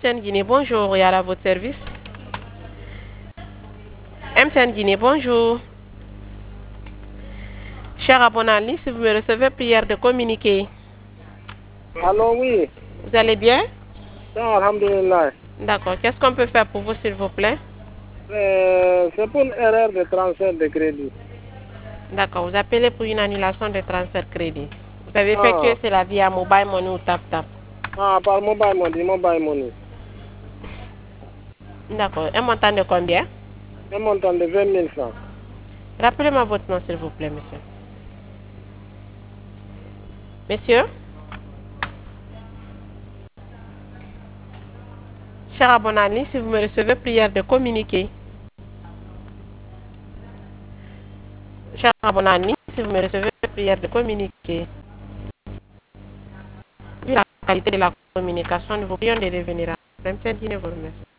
MTN Guinée, bonjour, et à votre service. MTN Guinée, bonjour. Cher abonné, si vous me recevez, prière de communiquer. Allô, oui. Vous allez bien? Non, alhamdulillah. D'accord. Qu'est-ce qu'on peut faire pour vous, s'il vous plaît? C'est pour une erreur de transfert de crédit. D'accord. Vous appelez pour une annulation de transfert crédit. Vous avez effectué cela via Mobile Money ou TapTap? Par Mobile Money. D'accord. Un montant de combien? Un montant de 20 000 francs. Rappelez-moi votre nom, s'il vous plaît, monsieur. Monsieur? Cher abonné, si vous me recevez, prière de communiquer. Cher abonné, si vous me recevez, prière de communiquer. Vu la qualité de la communication, nous vous prions de revenir à MTN Guinée, vous remercie.